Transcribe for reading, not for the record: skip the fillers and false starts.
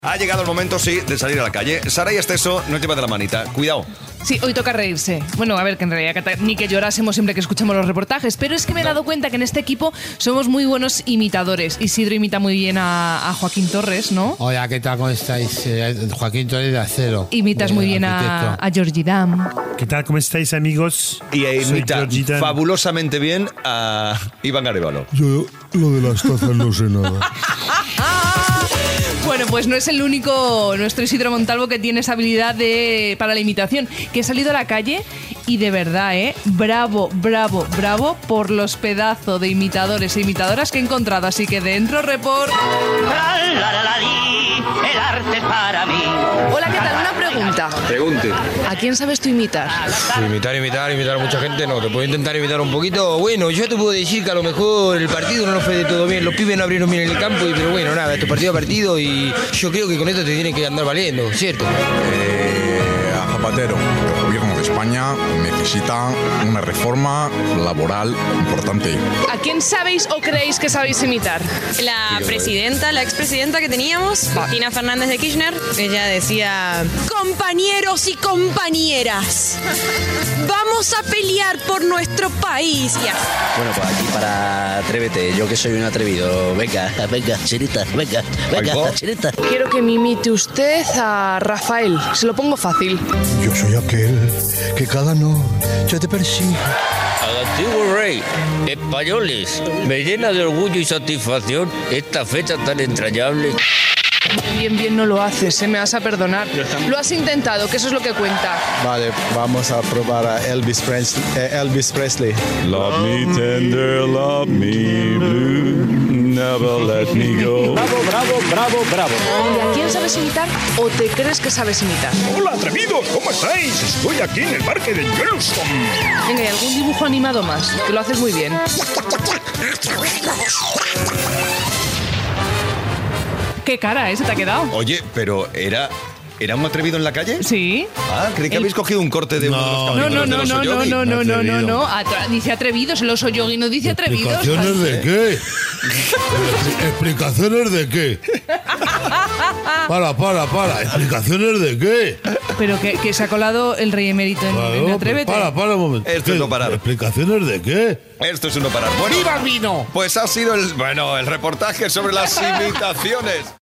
Ha llegado el momento, sí, de salir a la calle. Sara y Esteso, no lleva de la manita. Cuidado. Sí, hoy toca reírse. Bueno, a ver, que en realidad ni que llorásemos siempre que escuchamos los reportajes, pero es que me he dado cuenta que en este equipo somos muy buenos imitadores. Isidro imita muy bien a Joaquín Torres, ¿no? Hola, ¿qué tal? ¿Cómo estáis? Joaquín Torres de Acero. Imitas muy bien a Georgie Dam. ¿Qué tal? ¿Cómo estáis, amigos? Y imita Georgie Dam. fabulosamente bien a Iván Garibano. Yo lo de las tazas no sé nada. Bueno, pues no es el único, nuestro Isidro Montalvo, que tiene esa habilidad para la imitación, que ha salido a la calle y de verdad, bravo, bravo, bravo por los pedazos de imitadores e imitadoras que he encontrado. Así que dentro, report. El arte es para mí. Hola, ¿qué tal? Una pregunta. Pregunte. ¿A quién sabes tú imitar? Imitar a mucha gente no. Te puedo intentar imitar un poquito. Bueno, yo te puedo decir que a lo mejor el partido no nos fue de todo bien. Los pibes no abrieron bien el campo, pero bueno, nada, esto partido a partido y yo creo que con esto te tiene que andar valiendo, ¿cierto? A Zapatero. El gobierno de España necesita una reforma laboral importante. ¿A quién sabéis o creéis que sabéis imitar? La presidenta, la expresidenta que teníamos, Cristina Fernández de Kirchner, ella decía: compañeros y compañeras, vamos a pelear por nuestro país. Ya. Bueno, pues aquí para Atrévete, yo que soy un atrevido. Venga, Chinita, venga, Chinita. Quiero que me imite usted a Rafael. Se lo pongo fácil. Yo soy aquel que cada noche te persigue. Al antiguo rey, españoles, me llena de orgullo y satisfacción esta fecha tan entrañable. Bien, no lo haces, me vas a perdonar. Lo has intentado, que eso es lo que cuenta. Vale, vamos a probar a Elvis Presley. Love me tender, love me blue, never let me go. Bravo. ¿Y a quién sabes imitar o te crees que sabes imitar? Hola, atrevidos, ¿cómo estáis? Estoy aquí en el parque de Yellowstone. Venga, ¿y algún dibujo animado más? Que lo haces muy bien. ¿Qué cara ese te ha quedado? Oye, pero ¿era un atrevido en la calle? Sí. Ah, creí que habéis cogido un corte de uno de los capítulos del Oso Yogi. No. Dice atrevidos, el Oso Yogi no dice atrevidos. ¿Explicaciones de qué? ¿Explicaciones de qué? Para. ¿Explicaciones de qué? Pero que se ha colado el rey emérito en Atrévete. Para un momento. Esto es no parar. ¿Explicaciones de qué? Esto es un no parar. Bueno, ¡Viva el vino! pues ha sido el reportaje sobre las imitaciones.